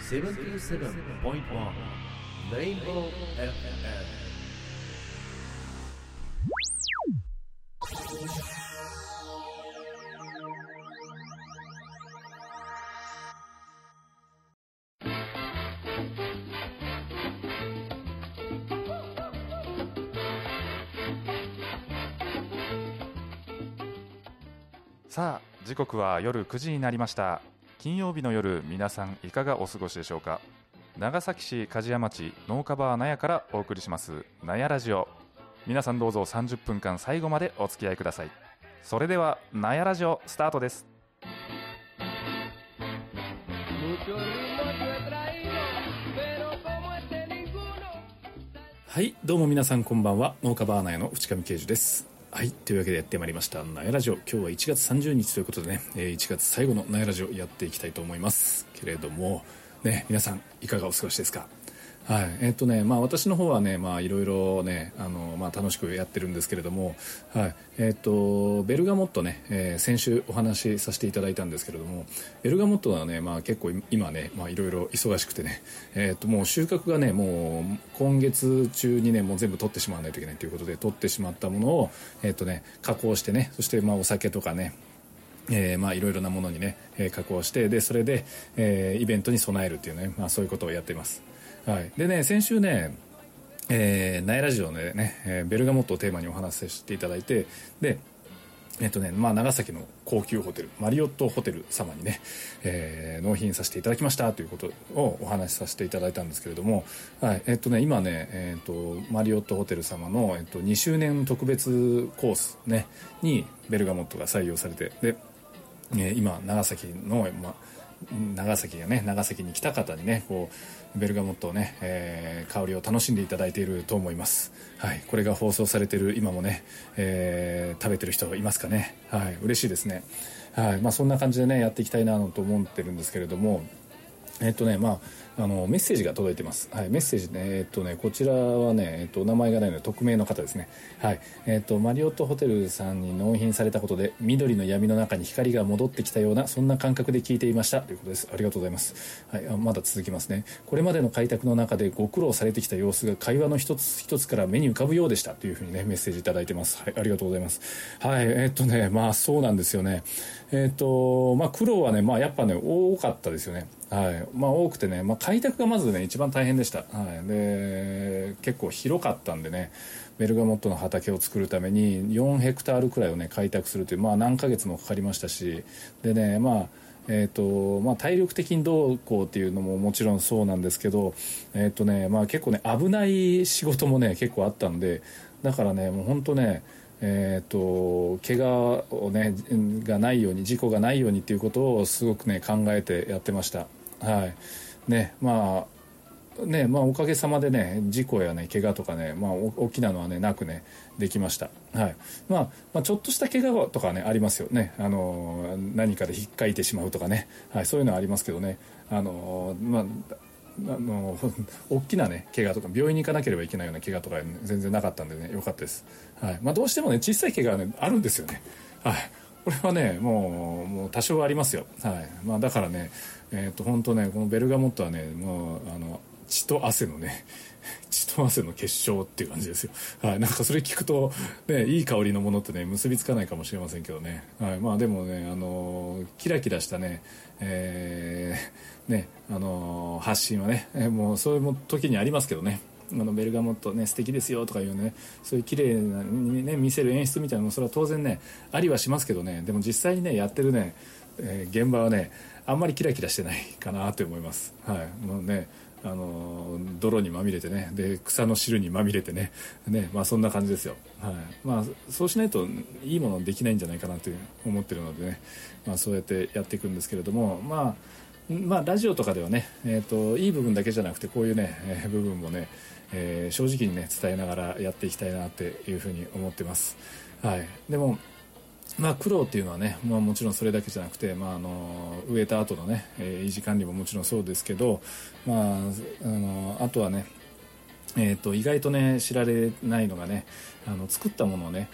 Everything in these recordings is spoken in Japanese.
77.1 Rainbow FM。 さあ、時刻は夜9時になりました。金曜日の夜、皆さんいかがお過ごしでしょうか。長崎市梶屋町農家バー納屋からお送りします納屋ラジオ。皆さんどうぞ30分間最後までお付き合いください。それでは納屋ラジオスタートです。 はい、どうも皆さんこんばんは。農家バー納屋の淵上圭司です。はい、というわけでやってまいりました納屋ラジオ。今日は1月30日ということでね、1月最後の納屋ラジオやっていきたいと思いますけれどもね、皆さんいかがお過ごしですか。はい、私の方はね、いろいろね、楽しくやってるんですけれども、はい、ベルガモットね、先週お話しさせていただいたんですけれども、ベルガモットはね、結構今ね、いろいろ忙しくてね、もう収穫がね、もう今月中にね、もう全部取ってしまわないといけないということで、取ってしまったものを、加工してね、そしてお酒とかね、いろいろなものにね、加工して、でそれで、イベントに備えるっていうね、そういうことをやっています。はい、でね、先週ね、ナイラジオでね、ベルガモットをテーマにお話しさせていただいて、で長崎の高級ホテルマリオットホテル様にね、納品させていただきましたということをお話しさせていただいたんですけれども、はい、今ね、マリオットホテル様の、2周年特別コースねにベルガモットが採用されて、で、今長崎の、長崎に来た方にね、こうベルガモットをね、香りを楽しんでいただいていると思います。はい、これが放送されている今もね、食べてる人いますかね。はい、嬉しいですね。はい、そんな感じでねやっていきたいなと思ってるんですけれども、メッセージが届いてます。はい、メッセージね、こちらはね、お名前がないので匿名の方ですね。はい、マリオットホテルさんに納品されたことで緑の闇の中に光が戻ってきたような、そんな感覚で聞いていましたということです。ありがとうございます。はい、まだ続きますね。これまでの開拓の中でご苦労されてきた様子が会話の一つ一つから目に浮かぶようでしたというふうにねメッセージいただいてます。はい、ありがとうございます。はい、そうなんですよね。苦労はね、やっぱね多かったですよね。はい、多くてね、開拓がまずね一番大変でした。はい、で結構広かったんでね、ベルガモットの畑を作るために4ヘクタールくらいをね開拓するという、何ヶ月もかかりましたし、でね、体力的にどうこうっていうのももちろんそうなんですけど、結構ね危ない仕事もね結構あったんで、だからねもう本当ね、怪我をねがないように、事故がないようにっていうことをすごくね考えてやってました。はいね、おかげさまでね事故やね怪我とかね、大きなのはねなくねできました。はい、ちょっとした怪我とかねありますよね。何かで引っかいてしまうとかね、はい、そういうのはありますけどね、大きなね怪我とか病院に行かなければいけないような怪我とか、ね、全然なかったんでね良かったです。はい、どうしてもね小さい怪我はねあるんですよね。はい、これはねもう多少ありますよ。はい、だからね本当ねこのベルガモットはねもう血と汗のね血と汗の結晶っていう感じですよ。はい、なんかそれ聞くとねいい香りのものってね結びつかないかもしれませんけどね。はい、でもねキラキラしたね発信はね、もうそういう時にありますけどね。ベルガモットね素敵ですよとかいうね、そういう綺麗なね見せる演出みたいなのもそれは当然ねありはしますけどね、でも実際にねやってるね、現場はねあんまりキラキラしてないかなと思います。はい、もうね泥にまみれてね、で草の汁にまみれてね、そんな感じですよ。はい、そうしないといいものできないんじゃないかなと思ってるのでね、そうやってやっていくんですけれども、ラジオとかではね、いい部分だけじゃなくてこういうね、部分もね、正直にね伝えながらやっていきたいなっていうふうに思ってます。はい、でも苦労っていうのはね、もちろんそれだけじゃなくて、植えた後のね、維持管理ももちろんそうですけど、あとはね、意外とね知られないのがね、作ったものをね、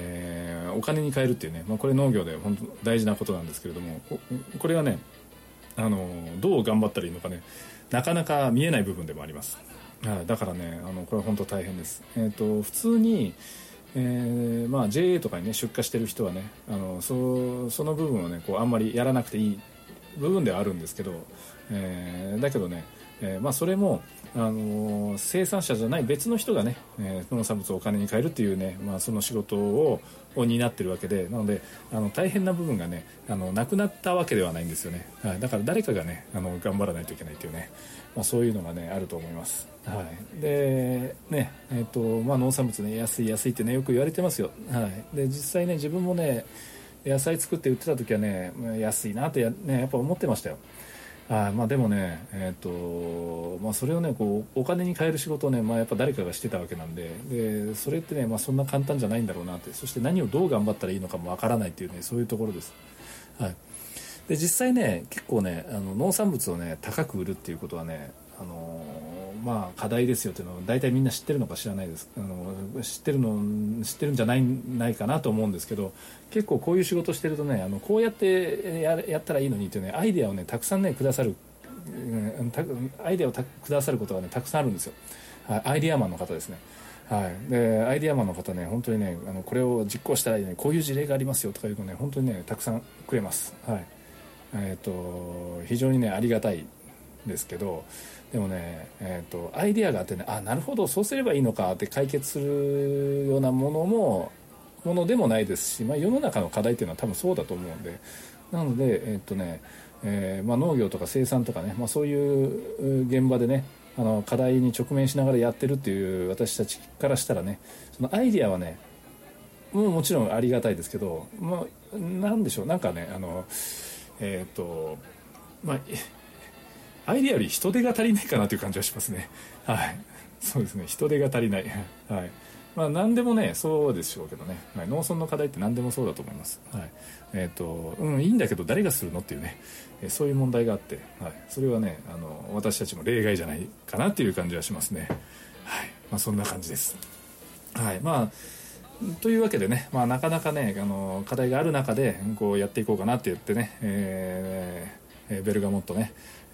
お金に換えるっていうね、これ農業で本当大事なことなんですけれども、これはねどう頑張ったらいいのかね、なかなか見えない部分でもあります。だからねこれは本当大変です。普通に、JA とかにね出荷してる人はねその部分をねこうあんまりやらなくていい部分ではあるんですけど、だけどね、それも、生産者じゃない別の人がね、農産物をお金に換えるっていうね、その仕事を担ってるわけで、なので大変な部分がねなくなったわけではないんですよね。だから誰かがね頑張らないといけないというね、そういうのがねあると思います。でね農産物ね安いってねよく言われてますよ。で実際ね自分もね野菜作って売ってた時はね安いなってやっぱ思ってましたよ。でもね、それをねこうお金に換える仕事をね、やっぱ誰かがしてたわけなんで、それってね、そんな簡単じゃないんだろうなって、そして何をどう頑張ったらいいのかもわからないっていうね、そういうところです。で実際ね結構ね農産物をね高く売るっていうことはね課題ですよっていうのは大体みんな知ってるのか知らないです。知ってるんじゃないかなと思うんですけど、結構こういう仕事してるとねこうやってやったらいいのにっていうねアイデアをねたくさんねくださるアイデアをくださることがねたくさんあるんですよ。アイデアマンの方ですね。でアイデアマンの方ね本当にねこれを実行したらいいねこういう事例がありますよとかいうのね本当にねたくさんくれます。非常にねありがたいですけど、でもね、アイデアがあってねなるほどそうすればいいのかって解決するようなものでもないですし、世の中の課題っていうのは多分そうだと思うんで、なので農業とか生産とかね、そういう現場でね課題に直面しながらやってるっていう私たちからしたらね、そのアイデアはねもちろんありがたいですけど、なんでしょうなんかねアイデアより人手が足りないかなという感じはしますね。そうですね、人手が足りない。何でもねそうでしょうけどね、農村の課題って何でもそうだと思います。いいんだけど誰がするのっていうね、そういう問題があって、それはね私たちも例外じゃないかなっていう感じはしますね。そんな感じです。というわけでね、なかなかね課題がある中でこうやっていこうかなって言ってね、ベルガモットね、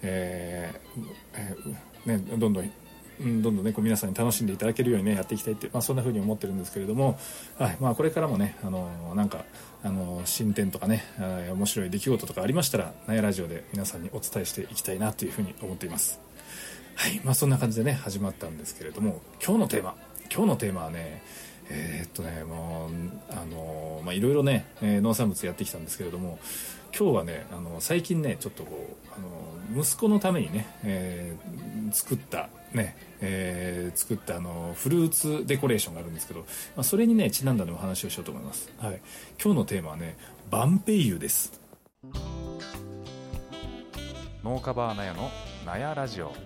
どんどんねこう皆さんに楽しんでいただけるようにねやっていきたいって、そんな風に思ってるんですけれども、これからもねなんか進展とかね面白い出来事とかありましたらナヤラジオで皆さんにお伝えしていきたいなという風に思っています。そんな感じでね始まったんですけれども、今日のテーマはねいろいろね農産物やってきたんですけれども、今日はね最近ねちょっとこう息子のためにね、作ったフルーツデコレーションがあるんですけど、それにねちなんだのお話をしようと思います。今日のテーマはねバンペイユです。 農家バーナヤのナヤラジオ。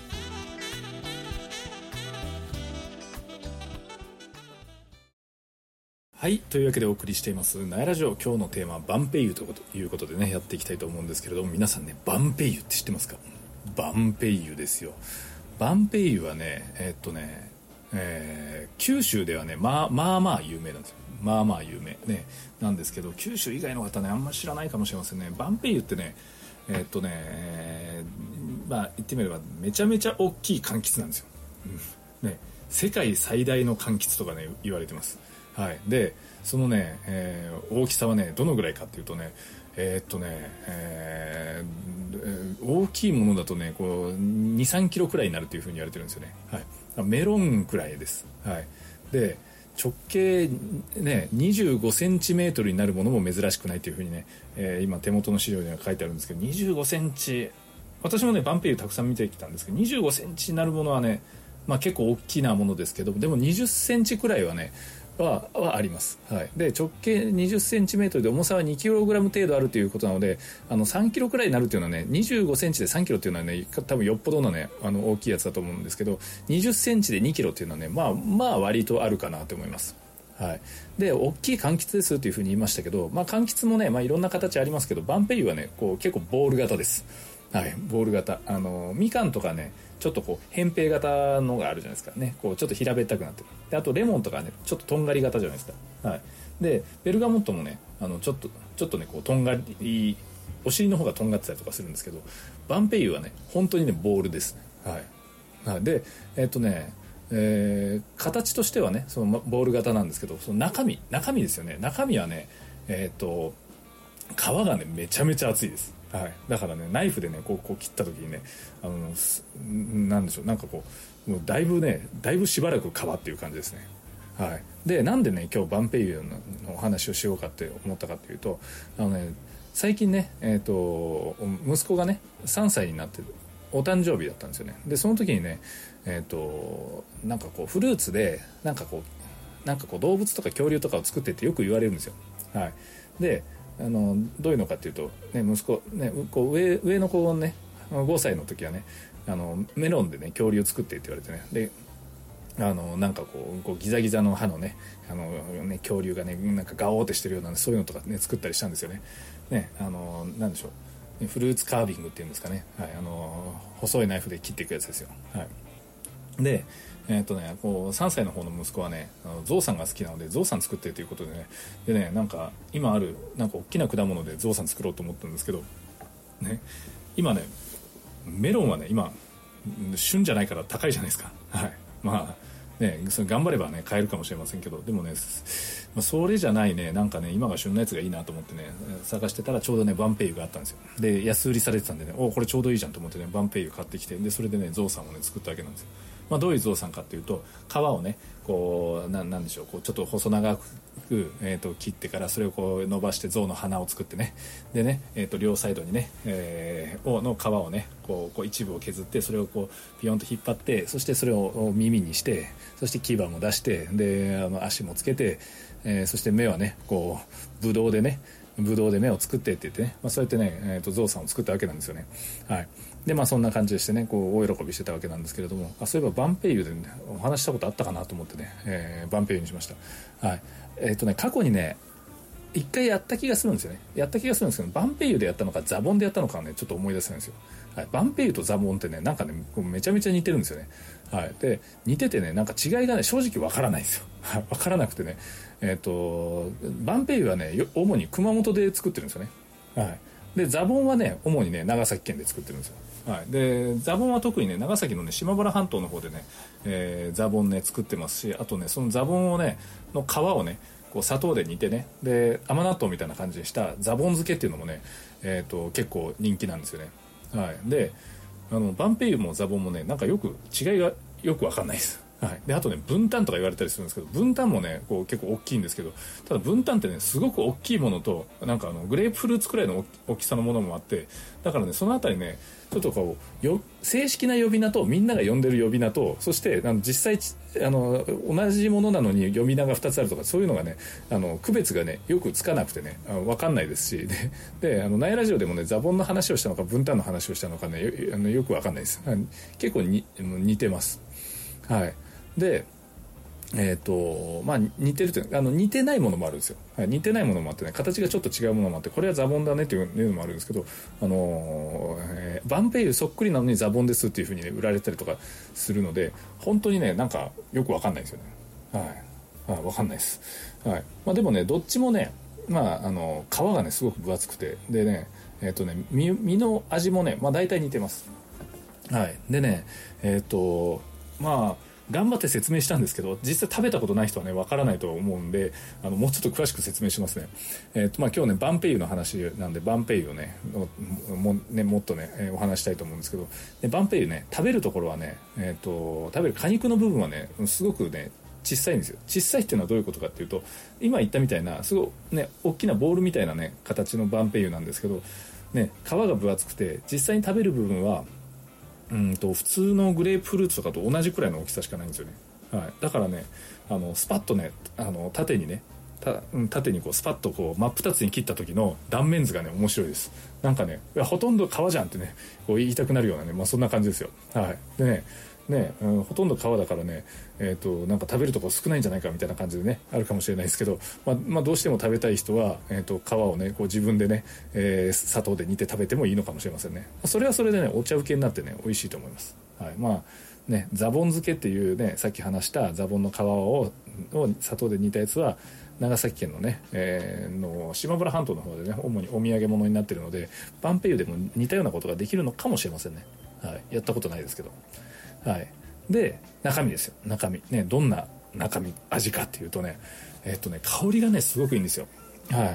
というわけでお送りしていますナヤラジオ、今日のテーマはバンペイユということでねやっていきたいと思うんですけれども、皆さんねバンペイユって知ってますか？バンペイユですよ。バンペイユはね九州ではねまあ有名なんですよ。有名ねなんですけど、九州以外の方ねあんまり知らないかもしれませんね。バンペイユってね言ってみればめちゃめちゃ大きい柑橘なんですよ。世界最大の柑橘とかね言われてます。でそのね、大きさはねどのぐらいかっていうとね大きいものだとねこう 2,3 キロくらいになるというふうに言われてるんですよね。メロンくらいです。で直径ね25センチメートルになるものも珍しくないというふうにね、今手元の資料には書いてあるんですけど、25センチ、私もねバンペイユたくさん見てきたんですけど、25センチになるものはね結構大きなものですけど、でも20センチくらいはねはあります。で直径20センチメートルで重さは2キログラム程度あるということなので、3キロくらいになるというのはね25センチで3キロというのはね多分よっぽどのね大きいやつだと思うんですけど、20センチで2キロというのはね割とあるかなと思います。で大きい柑橘ですというふうに言いましたけど、柑橘もねいろんな形ありますけど、バンペイユはねこう結構ボール型です。ボール型、みかんとかねちょっとこう扁平型のがあるじゃないですかね、こうちょっと平べったくなってる。であとレモンとかねちょっととんがり型じゃないですか。でベルガモットもねちょっとねこうとんがりお尻の方がとんがってたりとかするんですけど、バンペイユはね本当にねボールですね。はい、で形としてはねそのボール型なんですけど、その中身ですよね。中身はね皮がねめちゃめちゃ厚いです。はい、だからねナイフでねこう切った時にねなんでしょう、なんかこうもうだいぶしばらく皮っていう感じですね。はい、でなんでね今日バンペイユのお話をしようかって思ったかっていうと、最近ね、息子がね3歳になってお誕生日だったんですよね。でその時にねなんかこうフルーツでなんかこう動物とか恐竜とかを作ってってよく言われるんですよ。はい、でどういうのかっていうと、ね、息子ねこう上の子をね5歳の時はねメロンでね恐竜作ってって言われてね、でなんかこうギザギザの歯のね恐竜がねなんかガオーってしてるような、そういうのとかね作ったりしたんですよね。なんでしょう、フルーツカービングっていうんですかね。はい、細いナイフで切っていくやつですよ。はい、でこう3歳の方の息子はねゾウさんが好きなのでゾウさん作ってということでね、なんか今あるなんか大きな果物でゾウさん作ろうと思ったんですけどね、今ねメロンはね今旬じゃないから高いじゃないですか。はい、まあね、それ頑張ればね買えるかもしれませんけど、でもね、それじゃないね、なんかね今が旬のやつがいいなと思ってね探してたらちょうどねバンペイユがあったんですよ。で安売りされてたんでね、これちょうどいいじゃんと思ってねバンペイユ買ってきて、でそれでねゾウさんをね作ったわけなんですよ。どういうゾウさんかっていうと、皮をねこうなんでしょう、こうちょっと細長く、切ってからそれをこう伸ばしてゾウの鼻を作ってね、でね、両サイドにね、の皮をねこう一部を削って、それをこうピヨンと引っ張って、そしてそれを耳にして、そして牙も出して、で足もつけて、そして目はねこうブドウで目を作ってって言ってね、そうやってね、ゾウさんを作ったわけなんですよね。はい、でそんな感じでしてねこう大喜びしてたわけなんですけれども、そういえばバンペイユで、ね、お話したことあったかなと思ってね、バンペイユにしました。はい、過去にね一回やった気がするんですよね。やった気がするんですけど、バンペイユでやったのかザボンでやったのかはねちょっと思い出せないんですよ。はい、バンペイユとザボンってねなんかねめちゃめちゃ似てるんですよね。はい、で似ててねなんか違いがね正直わからないんですよ。わからなくてね、バンペイユはね主に熊本で作ってるんですよね。はい、でザボンはね主にね長崎県で作ってるんですよ。はい、でザボンは特にね長崎のね島原半島の方でね、ザボンね作ってますし、あとねそのザボンをねの皮をねこう砂糖で煮てね、で甘納豆みたいな感じにしたザボン漬けっていうのもね、結構人気なんですよね。はい、でバンペイユもザボンもねなんか違いがよく分かんないです。はい、であとねブンタンとか言われたりするんですけど、ブンタンもねこう結構大きいんですけど、ただブンタンってねすごく大きいものとなんかグレープフルーツくらいの大きさのものもあって、だからねそのあたりねちょっとこう正式な呼び名とみんなが呼んでる呼び名と、そして実際同じものなのに呼び名が2つあるとか、そういうのがね区別がねよくつかなくてね分かんないですし、でナイラジオでもねザボンの話をしたのかブンタンの話をしたのかねよく分かんないです。結構似てます。はい、で似てるという似てないものもあるんですよ。はい、似てないものもあってね形がちょっと違うものもあって、これはザボンだねっていうのもあるんですけど、バンペイユそっくりなのにザボンですっていう風に、ね、売られたりとかするので、本当にねなんかよく分かんないですよね。はい、分かんないです。はい、でもねどっちもね皮がねすごく分厚くて、でね身の味もね大体似てます。はい、でね頑張って説明したんですけど、実際食べたことない人はねわからないと思うんで、もうちょっと詳しく説明しますね。今日ねバンペイユの話なんで、バンペイユをねもっとねお話したいと思うんですけど、でバンペイユね食べるところはね食べる果肉の部分はねすごくね小さいんですよ。小さいっていうのはどういうことかっていうと、今言ったみたいなすごいね大きなボールみたいなね形のバンペイユなんですけどね、皮が分厚くて実際に食べる部分は普通のグレープフルーツとかと同じくらいの大きさしかないんですよね。はい、だからねスパッとね縦にこうスパッとこう真っ二つに切った時の断面図がね面白いです。なんかねほとんど皮じゃんってねこう言いたくなるようなね、そんな感じですよ。はい、でほとんど皮だからねなんか食べるとこ少ないんじゃないかみたいな感じでねあるかもしれないですけど、どうしても食べたい人は皮をねこう自分でね、砂糖で煮て食べてもいいのかもしれませんね。それはそれでねお茶受けになってね美味しいと思います。はい、ザボン漬けっていうねさっき話したザボンの皮を砂糖で煮たやつは長崎県のね、の島原半島の方でね主にお土産物になっているので、バンペイユでも似たようなことができるのかもしれませんね。はい、やったことないですけど。はい、で中身ですよ。中身ね、どんな中身味かっていうとね、香りがねすごくいいんですよ。はい、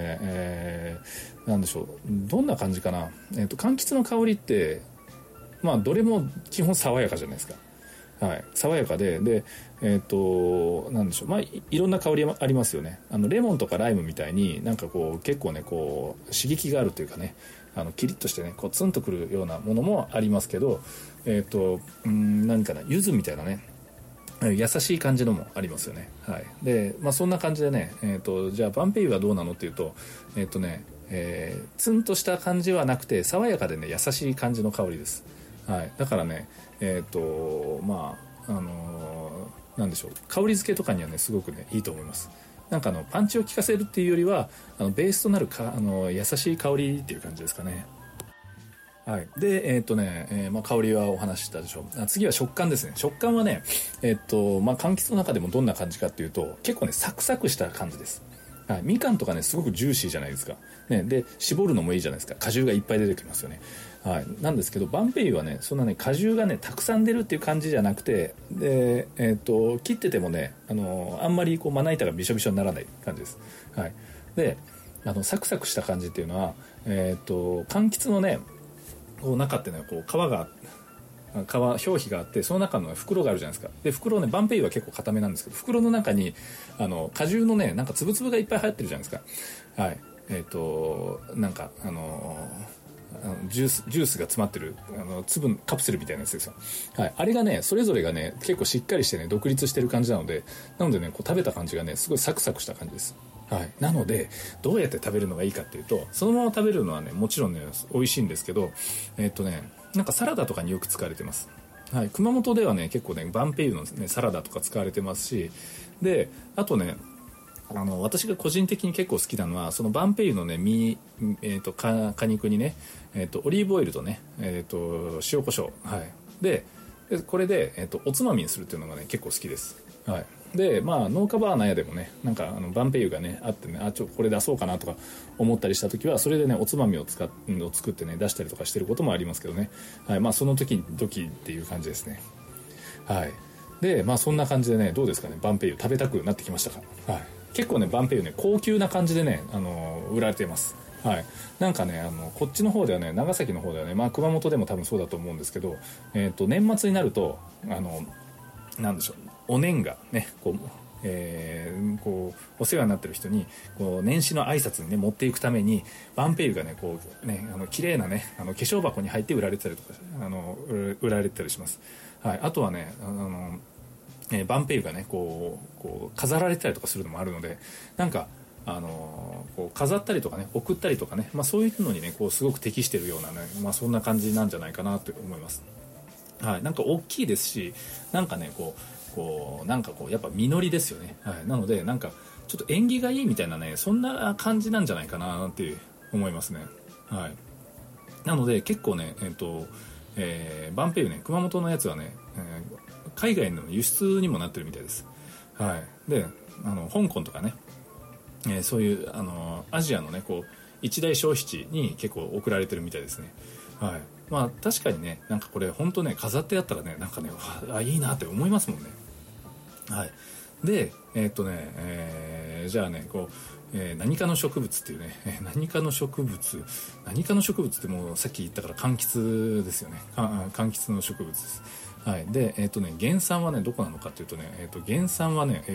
なんでしょう、どんな感じかな。柑橘の香りってまあどれも基本爽やかじゃないですか。はい、爽やかで、なんでしょう、まあいろんな香りありますよね。レモンとかライムみたいになんかこう結構ねこう刺激があるというかね、キリッとしてねこうツンとくるようなものもありますけど、何かな、柚子みたいなね優しい感じのもありますよね。はい、で、まあ、そんな感じでね、じゃあバンペイユはどうなのっていうと、ツンとした感じはなくて爽やかでね優しい感じの香りです。はい、だからねまあなんでしょう、香り付けとかにはねすごくねいいと思います。なんかパンチを効かせるっていうよりはベースとなる優しい香りっていう感じですかね。はい、でまあ、香りはお話ししたでしょう。次は食感ですね。食感はねまあ、柑橘の中でもどんな感じかっていうと結構ねサクサクした感じです。はい、みかんとかねすごくジューシーじゃないですか、ね、で絞るのもいいじゃないですか。果汁がいっぱい出てきますよね。はい、なんですけどバンペイユはねそんなね果汁がねたくさん出るっていう感じじゃなくて、で、切っててもねあんまりこうまな板がびしょびしょにならない感じです。はい、でサクサクした感じっていうのは柑橘のねこう中ってねこう表皮があって、その中の袋があるじゃないですか。で袋ねバンペイユは結構固めなんですけど、袋の中に果汁のねなんか粒々がいっぱい入ってるじゃないですか。はい、なんかジュースが詰まってる粒カプセルみたいなやつですよ。はい、あれがねそれぞれがね結構しっかりしてね独立してる感じなのでねこう食べた感じがねすごいサクサクした感じです。はい、なのでどうやって食べるのがいいかっていうと、そのまま食べるのはねもちろんね美味しいんですけど、なんかサラダとかによく使われてます。はい、熊本ではね結構ねバンペイユの、ね、サラダとか使われてますし、であとね私が個人的に結構好きなのはそのバンペイユのね果肉にね、オリーブオイルとね、塩コショウ、はい、でこれで、おつまみにするっていうのがね結構好きです。はい、でまあ農家バーナー屋でもねなんかバンペイユがねあってねこれ出そうかなとか思ったりした時はそれでねおつまみを作ってね出したりとかしてることもありますけどね。はい、まあその時っていう感じですね。はい、でまあそんな感じでねどうですかね、バンペイユ食べたくなってきましたか。はい、結構ねバンペイユね高級な感じでね売られています。はい、なんかねこっちの方ではね長崎の方ではね、まあ、熊本でも多分そうだと思うんですけど、年末になるとなんでしょう、お年がねこうお世話になってる人にこう年始の挨拶にね持っていくためにバンペイユがねこうね綺麗なね化粧箱に入って売られてたりとか売られてたりします。はい、あとはねバンペイユがねこう飾られてたりとかするのもあるので、なんかこう飾ったりとかね送ったりとかね、まあ、そういうのにねこうすごく適してるようなね、まあ、そんな感じなんじゃないかなと思います。はい、なんか大きいですし、なんかねなんかやっぱ実りですよね。はい、なのでなんかちょっと縁起がいいみたいなねそんな感じなんじゃないかなって思いますね。はい、なので結構ねバンペイユね熊本のやつはね、海外の輸出にもなってるみたいです。はい、で香港とかね、そういうアジアのねこう一大消費地に結構送られてるみたいですね。はい、まあ確かにねなんかこれ本当ね飾ってあったらねなんかねいいなって思いますもんね。はい、でじゃあね何かの植物っていうね何かの植物ってもうさっき言ったから柑橘ですよね。柑橘の植物です。はい、で原産はねどこなのかっていうとね原産はね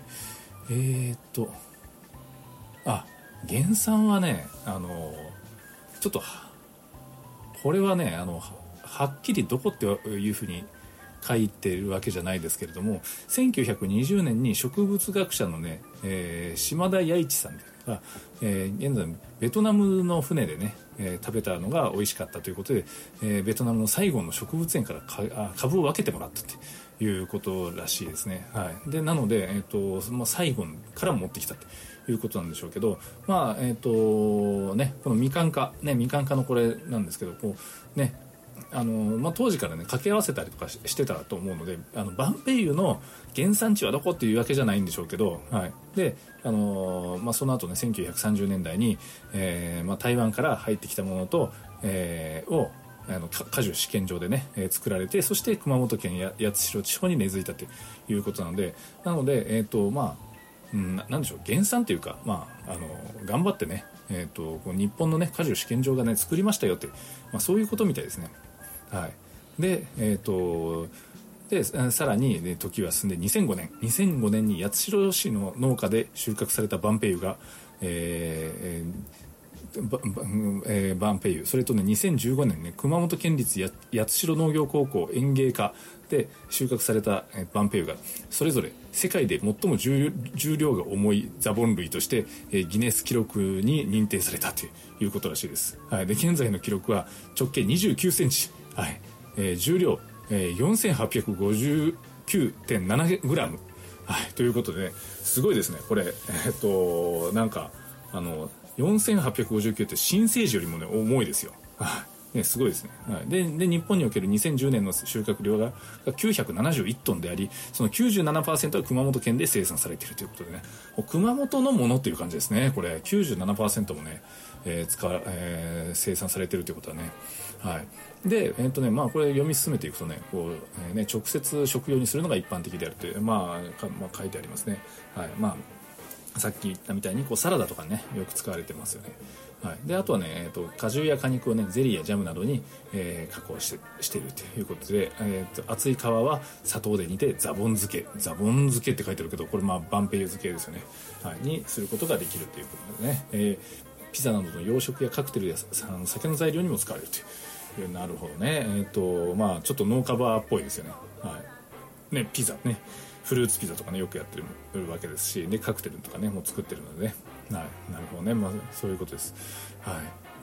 原産はねちょっとこれはねはっきりどこっていうふうに書いてるわけじゃないですけれども、1920年に植物学者のね、島田弥一さんが、現在ベトナムの船でね、食べたのが美味しかったということで、ベトナムのサイゴンの植物園から株を分けてもらったということらしいですね。はい、でなので、サイゴンから持ってきたということなんでしょうけど、まあこのみかん科のこれなんですけどこうね当時からね掛け合わせたりとかしてたと思うので、バンペイユの原産地はどこっていうわけじゃないんでしょうけど、はい、で、その後ね1930年代に、台湾から入ってきたものと、を果樹試験場でね、作られて、そして熊本県八代地方に根付いたということなので、なんでしょう、原産というか、頑張ってね、日本のね果樹試験場がね作りましたよって、そういうことみたいですね。はい、で、さらに、ね、時は進んで2005年に八代市の農家で収穫されたバンペイユが、バンペイユ、それとね2015年ね熊本県立八代農業高校園芸科で収穫されたバンペイユがそれぞれ世界で最も重量が重いザボン類としてギネス記録に認定されたということらしいです。はい、で現在の記録は直径29センチ、はい、重量4859.7 グラム、はい、ということで、ね、すごいですねこれ。なんか4859って新生児よりもね重いですよ。ね、すごいですね。はい、で日本における2010年の収穫量が971トンであり、その 97% は熊本県で生産されているということでね、熊本のものっていう感じですね。これ 97% もね、生産されているということはね。はい、で、これ読み進めていくとね、直接食用にするのが一般的であるという、書いてありますね。はい、さっき言ったみたいにサラダとかねよく使われてますよね。はい、であとはね、果汁や果肉をねゼリーやジャムなどに、加工しているということで、厚い皮は砂糖で煮てザボン漬けって書いてあるけど、これバンペイユ漬けですよね。はい、にすることができるということでね、ピザなどの洋食やカクテルや酒の材料にも使われるという。なるほどね。ちょっと農家バーっぽいですよね。はい、ね、ピザね、フルーツピザとかねよくやってるわけですし、でカクテルとかねもう作ってるのでね。はい、なるほどね、そういうことです。はい、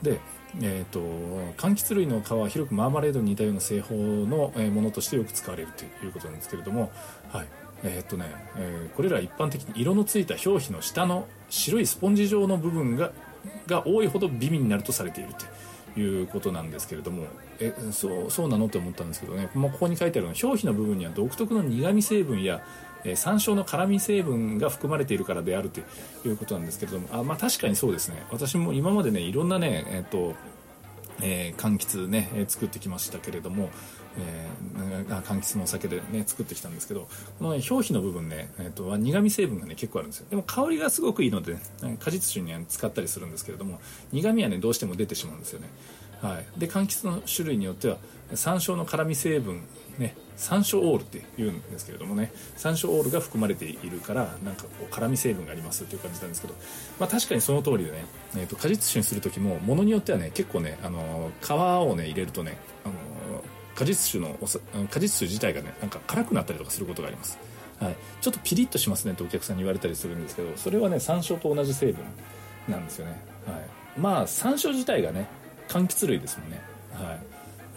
で、柑橘類の皮は広くマーマレードに似たような製法のものとしてよく使われるということなんですけれども、はい、これら一般的に色のついた表皮の下の白いスポンジ状の部分が多いほど美味になるとされているということなんですけれども、そうなのって思ったんですけどね、ここに書いてあるのは表皮の部分には独特の苦味成分や山椒の辛味成分が含まれているからであるということなんですけれども、確かにそうですね。私も今までねいろんなね、柑橘ね作ってきましたけれども、柑橘のお酒でね作ってきたんですけど、この、ね、表皮の部分ね、苦味成分がね結構あるんですよ。でも香りがすごくいいので、果実酒には使ったりするんですけれども、苦味はねどうしても出てしまうんですよね。はい、で柑橘の種類によっては山椒の辛味成分ね、山椒オールって言うんですけれどもね、山椒オールが含まれているからなんか辛味成分がありますという感じなんですけど、確かにその通りでね、果実酒にする時もものによってはね結構ね皮をね入れるとね果実酒自体がねなんか辛くなったりとかすることがあります。はい、ちょっとピリッとしますねとお客さんに言われたりするんですけど、それはね山椒と同じ成分なんですよね。はい、山椒自体がね柑橘類ですもんね。はい、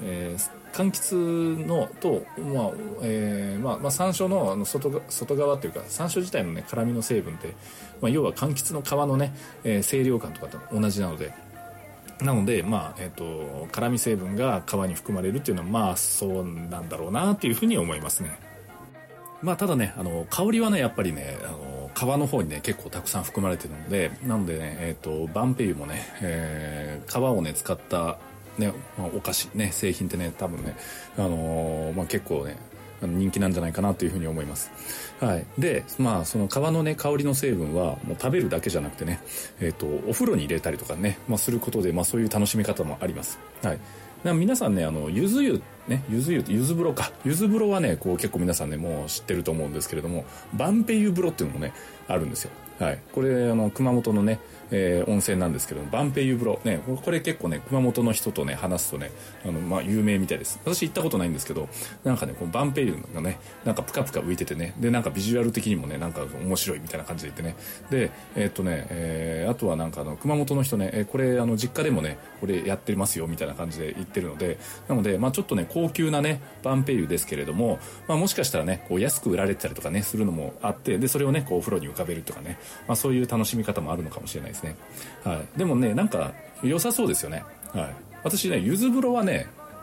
柑橘のと、山椒の外側というか山椒自体のね辛みの成分って、要は柑橘の皮のね、清涼感とかと同じなので、辛み成分が皮に含まれるっていうのはそうなんだろうなっていうふうに思いますね。ただね香りはねやっぱりね皮の方にね結構たくさん含まれてるので、なのでねバンペイユもね、皮をね使ったねお菓子ね製品ってね多分ね結構ね人気なんじゃないかなというふうに思います。はい、でその皮のね香りの成分はもう食べるだけじゃなくてねお風呂に入れたりとかねすることでそういう楽しみ方もあります。はい、皆さんねゆず湯ねゆず風呂はね結構皆さんねもう知ってると思うんですけれども、バンペイユ風呂っていうのもねあるんですよ。はい、これ熊本のね、温泉なんですけども、バンペイユ風呂ね、これ結構ね熊本の人とね話すとね有名みたいです。私行ったことないんですけど、なんかねこのバンペイユがねなんかプカプカ浮いててね、でなんかビジュアル的にもねなんか面白いみたいな感じで言ってね、であとはなんか熊本の人ね、これ実家でもねこれやってますよみたいな感じで言ってるので、なのでちょっとね高級なねバンペイユですけれども、もしかしたらね安く売られてたりとかねするのもあって、でそれをねお風呂に浮かべるとかね、そういう楽しみ方もあるのかもしれないですね。はい、でもねなんか良さそうですよね。はい、私ね柚子風呂はね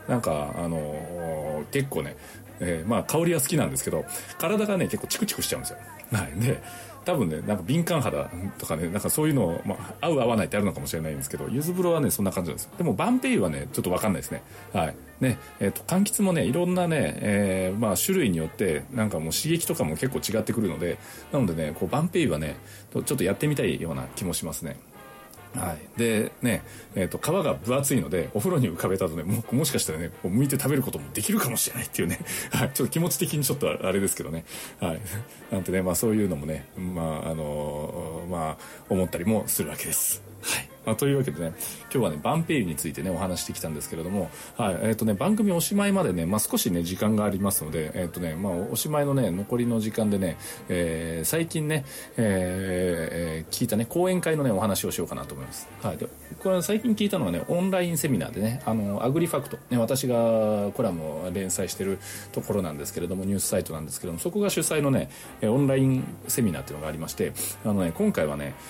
なんか結構ね、まあ香りは好きなんですけど、体がね結構チクチクしちゃうんですよ。はい。で多分ね、なんか敏感肌とかね、なんかそういうの、まあ、合う合わないってあるのかもしれないんですけど、柚子風呂はねそんな感じなんですよ。でもバンペイユはねちょっと分かんないですね。はいね。柑橘もねいろんなね、まあ種類によってなんかもう刺激とかも結構違ってくるので、なのでねこうバンペイユはねちょっとやってみたいような気もしますね。はい、でね、皮が分厚いのでお風呂に浮かべた後ね もしかしたらねこう剥いて食べることもできるかもしれないっていうねはい、ちょっと気持ち的にちょっとあれですけどね、はい、なんてね、まあそういうのもね、まあまあ思ったりもするわけです。はい。まあ、というわけでね、今日はねバンペイユについてねお話してきたんですけれども、はい、番組おしまいまでね、まあ、少しね時間がありますので、まあ、おしまいのね残りの時間でね、最近ね、聞いたね講演会のねお話をしようかなと思います。はい。でこれ最近聞いたのはねオンラインセミナーでね、アグリファクト、ね、私がコラムを連載してるところなんですけれども、ニュースサイトなんですけれども、そこが主催のねオンラインセミナーっていうのがありまして、今回はね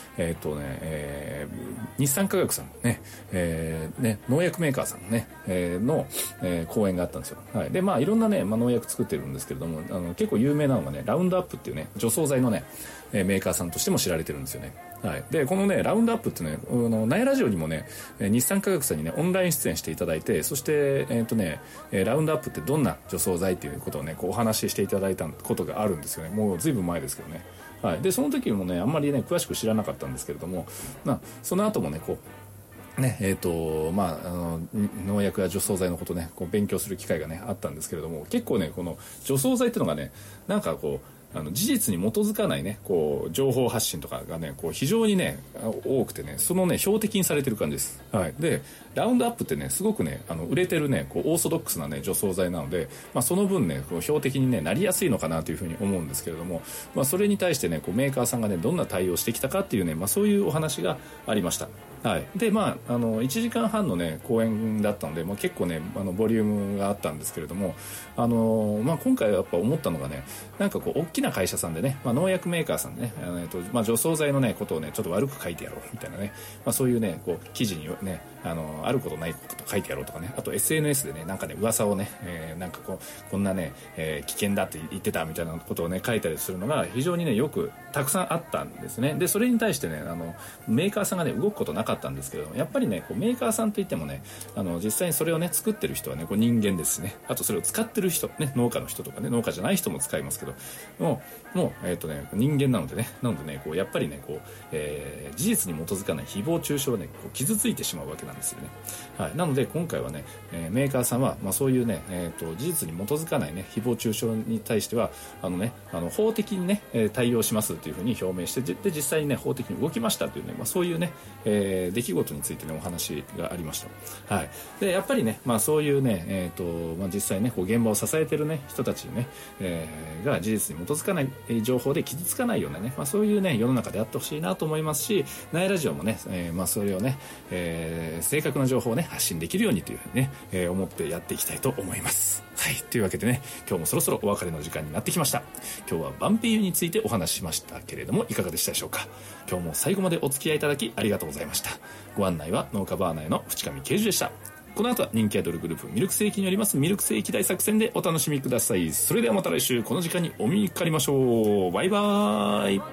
日産化学さんね、農薬メーカーさんね、の、講演があったんですよ。はい。でまあいろんなね、まあ、農薬作ってるんですけれども、結構有名なのがねラウンドアップっていうね除草剤のね、メーカーさんとしても知られてるんですよね。はい。でこのねラウンドアップってねナヤラジオにもね日産化学さんにねオンライン出演していただいて、そしてラウンドアップってどんな除草剤っていうことをねこうお話ししていただいたことがあるんですよね。もうずいぶん前ですけどね。はい。でその時もねあんまりね詳しく知らなかったんですけれども、まあその後もねこうねまあ農薬や除草剤のことねこう勉強する機会がねあったんですけれども、結構ねこの除草剤っていうのがねなんかこう事実に基づかないねこう情報発信とかがねこう非常にね多くてね、そのね標的にされてる感じです。はい。でラウンドアップってねすごくね売れてるねこうオーソドックスなね除草剤なので、まあ、その分ねこう標的に、ね、なりやすいのかなというふうに思うんですけれども、まあ、それに対してねこうメーカーさんがねどんな対応してきたかっていうね、まあ、そういうお話がありました。はい。でまあ1時間半のね講演だったので、まあ、結構ねボリュームがあったんですけれども、まあ、今回はやっぱ思ったのがね、なんかこう大きな会社さんでね、まあ、農薬メーカーさんでねまあ、除草剤のねことをねちょっと悪く書いてやろうみたいなね、まあ、そういうねこう記事にねあることないこと書いてやろうとかね、あと SNS でねなんかね噂をね、なんかこんなね、危険だって言ってたみたいなことをね書いたりするのが非常にねよくたくさんあったんですね。でそれに対してねメーカーさんがね動くことなかったんですけれども、やっぱりねこうメーカーさんといってもね実際にそれをね作ってる人はねこう人間ですしね、あとそれを使ってる人ね農家の人とかね農家じゃない人も使いますけどもう人間なのでねこうやっぱりねこう、事実に基づかない誹謗中傷をねこう傷ついてしまうわけなんですよね。はい。なので今回はね、メーカーさんは、まあ、そういうね、事実に基づかないね誹謗中傷に対しては法的にね対応しますというふうに表明して、で実際にね法的に動きましたというね、まあ、そういうね、出来事についてねお話がありました。はい。でやっぱりね、まあ、そういうね、まあ、実際ねこう現場を支えてるね人たちにね、が事実に基づかない情報で傷つかないようなね、まあ、そういうね世の中であってほしいなと思いますし、ナイラジオもね、まあ、それをね、正確な情報をね発信できるようにというふうにね、思ってやっていきたいと思います。はい。というわけでね今日もそろそろお別れの時間になってきました。今日はバンペイユについてお話ししましたけれどもいかがでしたでしょうか。今日も最後までお付き合いいただきありがとうございました。ご案内は農家バーナーの淵上圭司でした。この後は人気アイドルグループミルクセーキによりますミルクセーキ大作戦でお楽しみください。それではまた来週この時間にお見にかかりましょう。バイバーイ。